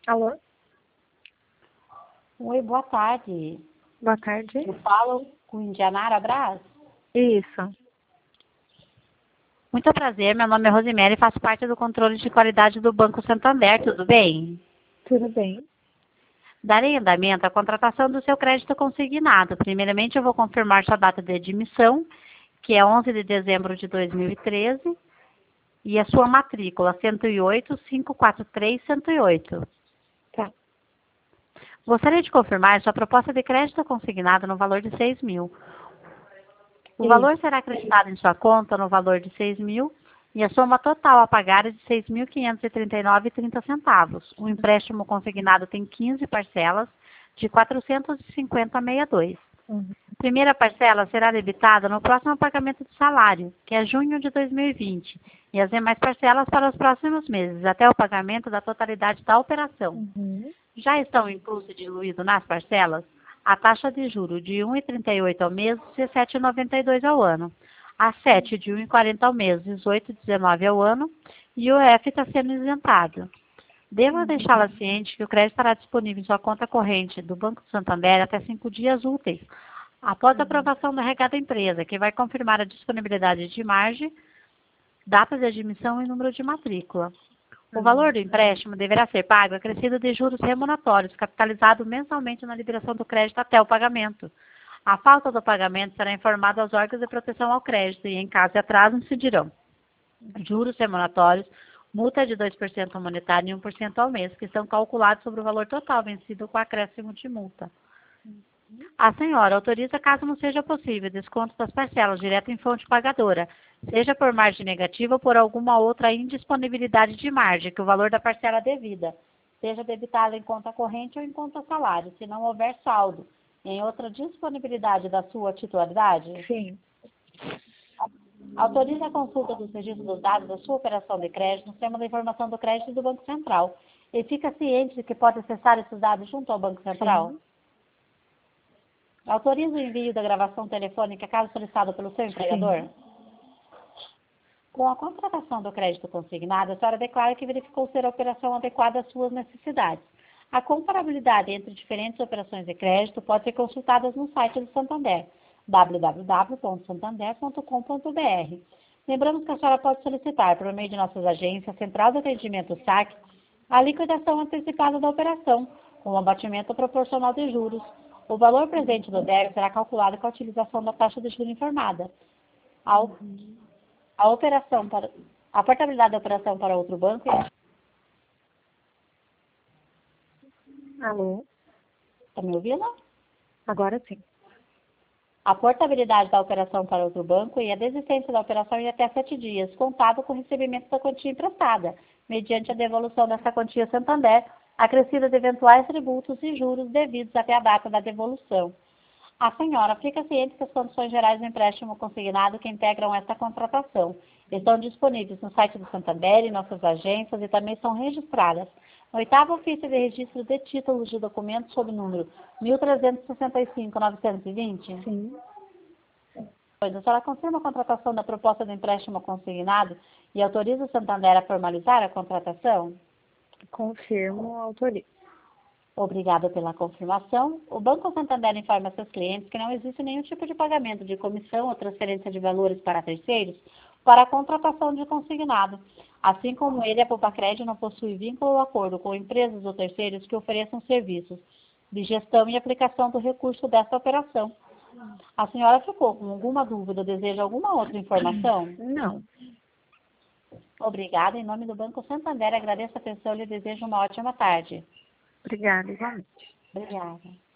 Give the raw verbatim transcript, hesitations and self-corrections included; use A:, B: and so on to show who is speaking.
A: Alô?
B: Oi, boa tarde.
A: Boa tarde.
B: Eu falo com Indianara Braz.
A: Isso.
B: Muito prazer, meu nome é Rosemary e faço parte do controle de qualidade do Banco Santander, tudo bem?
A: Tudo bem?
B: Darei andamento à contratação do seu crédito consignado. Primeiramente, eu vou confirmar sua data de admissão, que é onze de dezembro de dois mil e treze, e a sua matrícula, cento e oito, quinhentos e quarenta e três, cento e oito.
A: Tá.
B: Gostaria de confirmar sua proposta de crédito consignado no valor de seis mil. O
A: Isso.
B: valor será acreditado em sua conta no valor de seis mil e a soma total a pagar é de seis mil quinhentos e trinta e nove reais e trinta centavos. O empréstimo consignado tem quinze parcelas de quatrocentos e cinquenta reais e sessenta e dois centavos.
A: Uhum.
B: Primeira parcela será debitada no próximo pagamento do salário, que é junho de dois mil e vinte, e as demais parcelas para os próximos meses, até o pagamento da totalidade da operação.
A: Uhum.
B: Já estão incluso e diluído nas parcelas a taxa de juro de um vírgula trinta e oito ao mês e sete vírgula noventa e dois ao ano, a sete de um vírgula quarenta ao mês, dezoito vírgula dezenove ao ano, e o F está sendo isentado. Devo deixá-la ciente que o crédito estará disponível em sua conta corrente do Banco Santander até cinco dias úteis, após a aprovação do R H da empresa, que vai confirmar a disponibilidade de margem, data de admissão e número de matrícula. O valor do empréstimo deverá ser pago acrescido de juros remuneratórios, capitalizado mensalmente na liberação do crédito até o pagamento. A falta do pagamento será informada aos órgãos de proteção ao crédito e, em caso de atraso, incidirão juros remuneratórios, multa de dois por cento monetário e um por cento ao mês, que são calculados sobre o valor total vencido com acréscimo de multa. A senhora autoriza, caso não seja possível, desconto das parcelas direto em fonte pagadora, seja por margem negativa ou por alguma outra indisponibilidade de margem, que o valor da parcela devida seja debitado em conta corrente ou em conta salário, se não houver saldo em outra disponibilidade da sua titularidade?
A: Sim.
B: Autoriza a consulta dos registros dos dados da sua operação de crédito no sistema de informação do crédito do Banco Central. E fica ciente de que pode acessar esses dados junto ao Banco Central?
A: Sim.
B: Autoriza o envio da gravação telefônica caso solicitado pelo seu empregador?
A: Sim.
B: Com a contratação do crédito consignado, a senhora declara que verificou ser a operação adequada às suas necessidades. A comparabilidade entre diferentes operações de crédito pode ser consultada no site do Santander, w w w ponto santander ponto com ponto b r. Lembramos que a senhora pode solicitar, por meio de nossas agências, Central de Atendimento S A C, a liquidação antecipada da operação, com um abatimento proporcional de juros. O valor presente do débito será calculado com a utilização da taxa de juros informada. A, a, operação para, a portabilidade da operação para outro banco...
A: Alô?
B: Está me ouvindo?
A: Agora sim.
B: A portabilidade da operação para outro banco e a desistência da operação em até sete dias, contado com o recebimento da quantia emprestada, mediante a devolução dessa quantia Santander, acrescida de eventuais tributos e juros devidos até a data da devolução. A senhora fica ciente que as condições gerais do empréstimo consignado que integram esta contratação estão disponíveis no site do Santander e nossas agências e também são registradas no oitavo ofício de registro de títulos de documentos sob número mil trezentos e sessenta e cinco, novecentos e vinte?
A: Sim.
B: Pois, a senhora confirma a contratação da proposta de empréstimo consignado e autoriza o Santander a formalizar a contratação?
A: Confirmo, autorizo.
B: Obrigada pela confirmação. O Banco Santander informa seus clientes que não existe nenhum tipo de pagamento de comissão ou transferência de valores para terceiros para a contratação de consignado. Assim como ele, a Popacred não possui vínculo ou acordo com empresas ou terceiros que ofereçam serviços de gestão e aplicação do recurso desta operação. A senhora ficou com alguma dúvida ou deseja alguma outra informação?
A: Não.
B: Obrigada. Em nome do Banco Santander, agradeço a atenção e lhe desejo uma ótima tarde.
A: Obrigada, igualmente.
B: Obrigada.